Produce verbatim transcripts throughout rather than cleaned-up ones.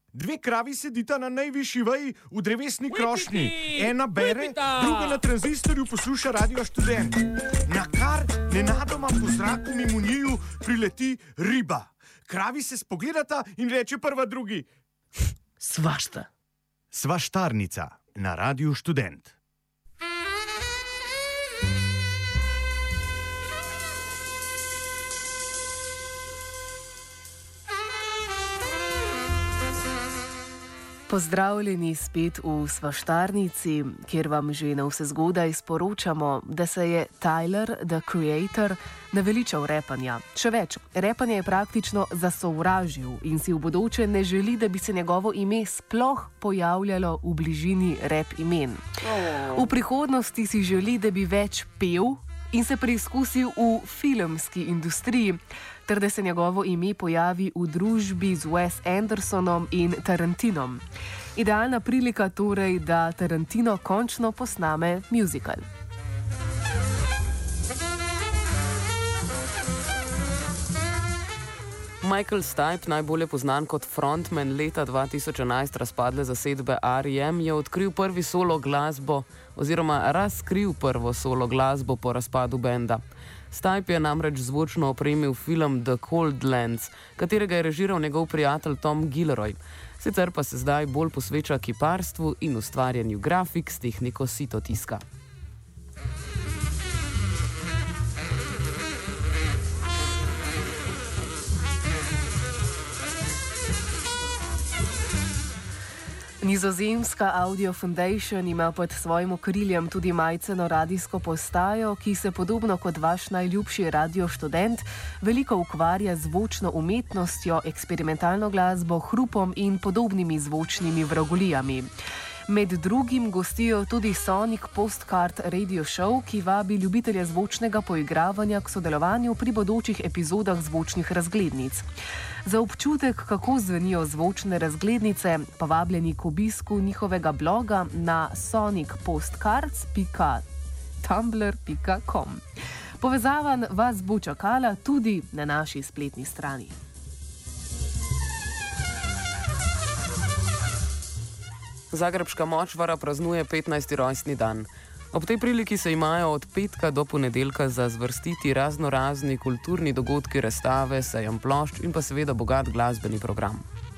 Dve kravi sedita na najvišji veji v drevesni krošnji. Ena bere, druga na tranzistorju posluša Radio Študent. Na kar nenadoma po zraku mimo njiju prileti riba. Kravi se spogledata in reče prva drugi: Svašta. Svaštarnica na Radiu Študent. Pozdravljeni spet v Svaštarnici, kjer vam že na vse zgodaj sporočamo, da se je Tyler, the Creator, naveličal repanja. Še več, repanje je praktično zasovražil in si v bodoče ne želi, da bi se njegovo ime sploh pojavljalo v bližini rep imen. V prihodnosti si želi, da bi več pel in se preizkusil v filmski industriji, ter da se njegovo ime pojavi v družbi z Wes Andersonom in Tarantinom. Idealna prilika torej, da Tarantino končno posname musical. Michael Stipe, najbolje poznan kot frontman leta dva tisoč enajst razpadle zasedbe R E M, je odkril prvi solo glasbo oziroma razkril prvo solo glasbo po razpadu benda. Stipe je namreč zvočno opremil film The Cold Lands, katerega je režiral njegov prijatelj Tom Gilroy. Sicer pa se zdaj bolj posveča kiparstvu in ustvarjanju grafik s tehniko sitotiska. Nizozemska Audio Foundation ima pod svojim okriljem tudi majceno radijsko postajo, ki se podobno kot vaš najljubši Radio Študent veliko ukvarja z zvočno umetnostjo, eksperimentalno glasbo, hrupom in podobnimi zvočnimi vragolijami. Med drugim gostijo tudi Sonic Postcard Radio Show, ki vabi ljubitelje zvočnega poigravanja k sodelovanju pri bodočih epizodah zvočnih razglednic. Za občutek, kako zvenijo zvočne razglednice, pa vabljeni k obisku njihovega bloga na sonic postcards pika tumblr pika com. Povezava vas bo čakala tudi na naši spletni strani. Zagrebška močvara praznuje petnajsti rojstni dan. Ob tej priliki se imajo od petka do ponedeljka za zvrstiti raznorazni kulturni dogodki, razstave, sejem plošč in pa seveda bogat glasbeni program.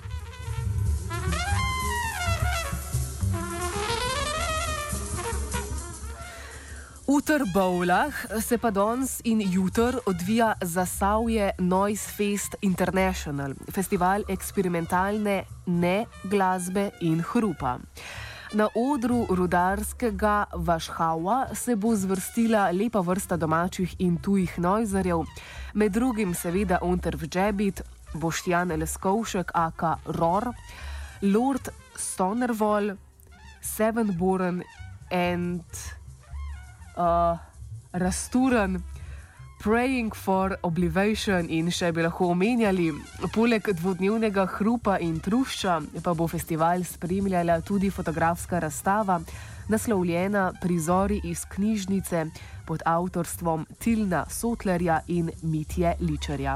V Trbovljah se pa danes in jutr odvija Zasavje Noise Fest International, festival eksperimentalne ne glasbe in hrupa. Na odru rudarskega Vašhava se bo zvrstila lepa vrsta domačih in tujih nojzarjev, med drugim seveda Untervjebit, Boštjan Leskovšek aka Ror, Lord Stonerwall, Sevenborn and uh, Rasturen, Praying for Oblivion in še bi lahko omenjali. Poleg dvodnevnega hrupa in trušča pa bo festival spremljala tudi fotografska razstava, naslovljena Prizori iz knjižnice pod avtorstvom Tilna Sotlerja in Mitje Ličarja.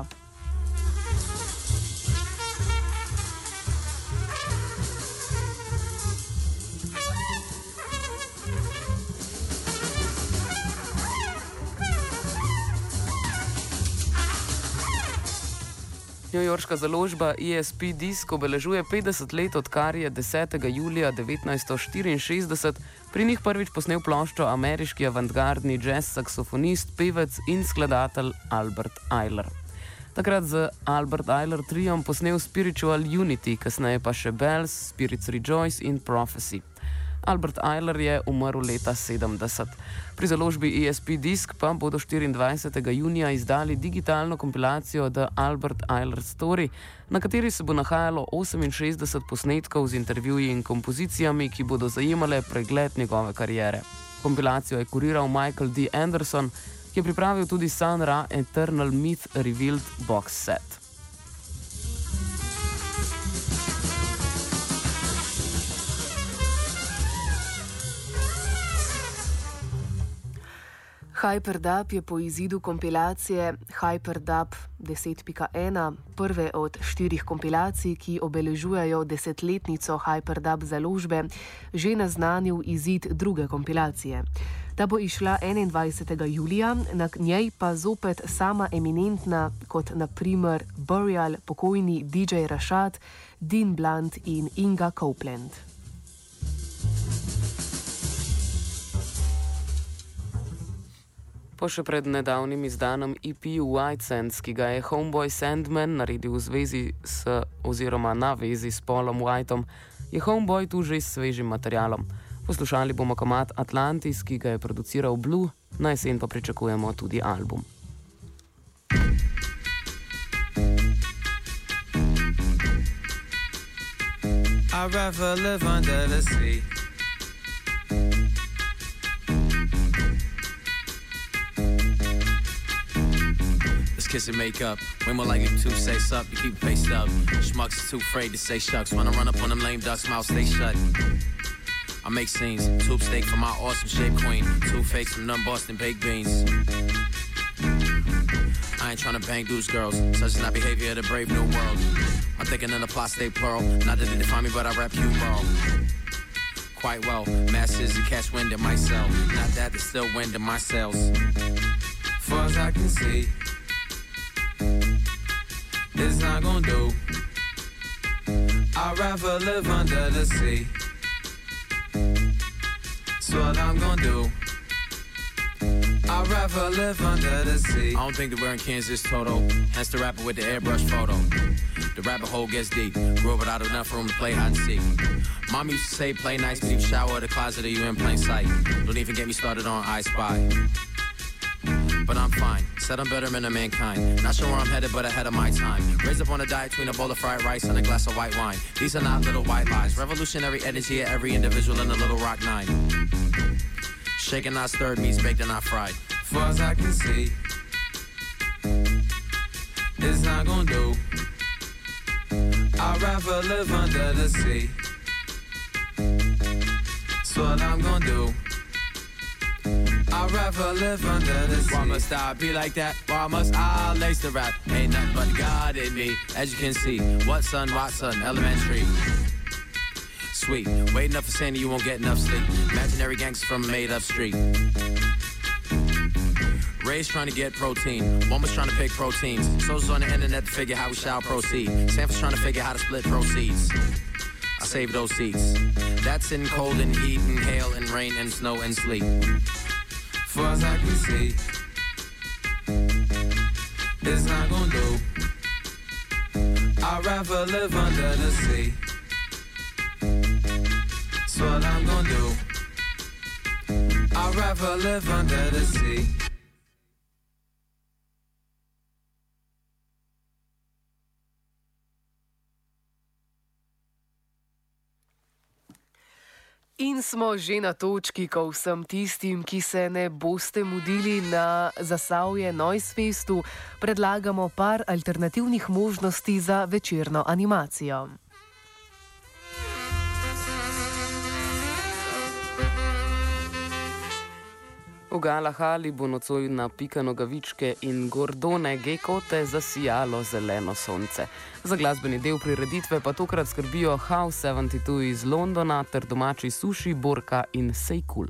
Newyorška založba E S P Disk obeležuje petdeset let, odkar je desetega julija devetnajststo štiriinšestdeset pri njih prvič posnel ploščo ameriški avantgardni jazz saksofonist, pevec in skladatelj Albert Ayler. Takrat z Albert Ayler triom posnel Spiritual Unity, kasneje pa še Bells, Spirits Rejoice in Prophecy. Albert Ayler je umrl leta sedemdeset. Pri založbi E S P Disk pa bodo štiriindvajsetega junija izdali digitalno kompilacijo The Albert Ayler Story, na kateri se bo nahajalo oseminšestdeset posnetkov z intervjuji in kompozicijami, ki bodo zajemale pregled njegove kariere. Kompilacijo je kuriral Michael D. Anderson, ki je pripravil tudi Sun Ra Eternal Myth Revealed box set. Hyperdub je po izidu kompilacije Hyperdub deset pika ena, prve od štirih kompilacij, ki obeležujejo desetletnico Hyperdub založbe, že naznanil izid druge kompilacije. Ta bo išla enaindvajsetega julija, na njej pa zopet sama eminentna, kot na primer Burial, pokojni D J Rashad, Dean Blunt in Inga Copeland. Po še pred nedavnim izdanem E P White Sands, ki ga je Homeboy Sandman naredil v zvezi s oziroma na vezi s Paulom Whiteom, je Homeboy tu že s svežim materialom. Poslušali bomo komad Atlantis, ki ga je produciral Blue, na jesen pa pričakujemo tudi album. I'd rather live under the sea. Kiss and make up. Way more likely to say sup, you keep paced up. Schmucks is too afraid to say shucks. When I run up on them lame ducks, mouth stay shut. I make scenes, tube steak for my awesome shape queen. Two fakes from none Boston baked beans. I ain't tryna bang dudes, girls. Such is not behavior of the brave new world. I'm thinking in a plot stay plural. Not that they define me, but I rap you, bro. Quite well, masses to catch wind in my cell. Not that there's still wind in my sails. Far as I can see, it's not gon' do. I'd rather live under the sea. That's what I'm gon' do. I'd rather live under the sea. I don't think that we're in Kansas total. Hence the rapper with the airbrush photo. The rabbit hole gets deep. Grew up without enough room to play hide and seek. Mom used to say play nice, but you shower the closet or you in plain sight. Don't even get me started on I Spy. But I'm fine, said I'm better than a mankind. Not sure where I'm headed, but ahead of my time. Raised up on a diet between a bowl of fried rice and a glass of white wine. These are not little white lies. Revolutionary energy of every individual in the Little Rock Nine. Shaken, not stirred, meats baked and not fried. Far as I can see, it's not gon' do. I'd rather live under the sea. That's what I'm gon' do. I'd rather live under the sea. Why must I be like that? Why must I lace the rap? Ain't nothing but God in me, as you can see. What son, what son, elementary. Sweet, waiting up for Sandy, you won't get enough sleep. Imaginary gangsters from a made-up street. Ray's trying to get protein. One was trying to pick proteins. Soldiers on the internet to figure how we shall proceed. Sanford's trying to figure how to split proceeds. I save those seats. That's in cold and heat and hail and rain and snow and sleet. Far as I can see, it's not gon' do. I'd rather live under the sea. That's what I'm gon' do. I'd rather live under the sea. In smo že na točki, ko vsem tistim, ki se ne boste mudili na Zasavje Noise Festu, predlagamo par alternativnih možnosti za večerno animacijo. V Galahali bo nocoj na Pika Nogavičke in Gordone Gekote zasijalo zeleno sonce. Za glasbeni del prireditve pa tokrat skrbijo House sedemdset dva iz Londona ter domači Suši, Borka in Sejkul.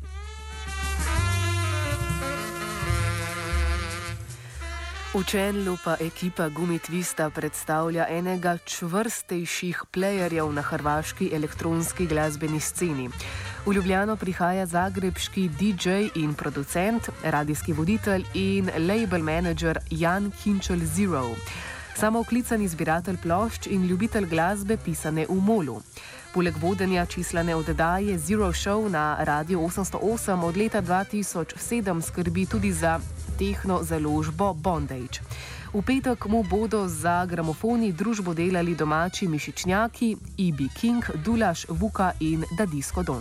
V Čenlu pa ekipa Gumi Twista predstavlja enega čvrstejših playerjev na hrvaški elektronski glasbeni sceni. V Ljubljano prihaja zagrebški D J in producent, radijski voditelj in label manager Jan Kinčel Zero. Samooklicani zbiratelj plošč in ljubitelj glasbe pisane v molu. Poleg vodenja čislane oddaje Zero Show na Radiu osemsto osem od leta dva tisoč sedem skrbi tudi za tehno založbo Bondage. V petek mu bodo za gramofoni družbo delali domači mišičnjaki E B King, Dulaš, Vuka in Dadisko Don.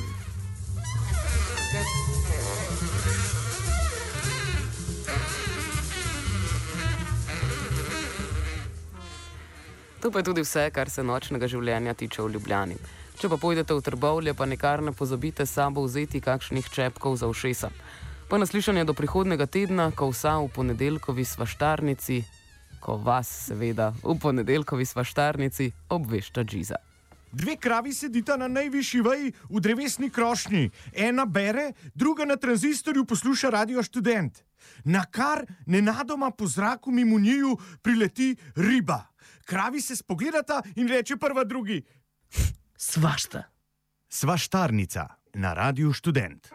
To pa je tudi vse, kar se nočnega življenja tiče v Ljubljani. Če pa pojdete v Trbovlje, pa nikar ne pozabite s sabo vzeti kakšnih čepkov za ušesa. Pa naslišanje do prihodnega tedna, ko vsa v ponedeljkovi svaštarnici, ko vas seveda v ponedeljkovi svaštarnici obvešča Džiza. Dve kravi sedita na najvišji veji v drevesni krošnji. Ena bere, druga na tranzistorju posluša Radio Študent. Na kar nenadoma po zraku mimo njiju prileti riba. Kravi se spogledata in reče prva drugi: Svašta. Svaštarnica na Radiu Študent.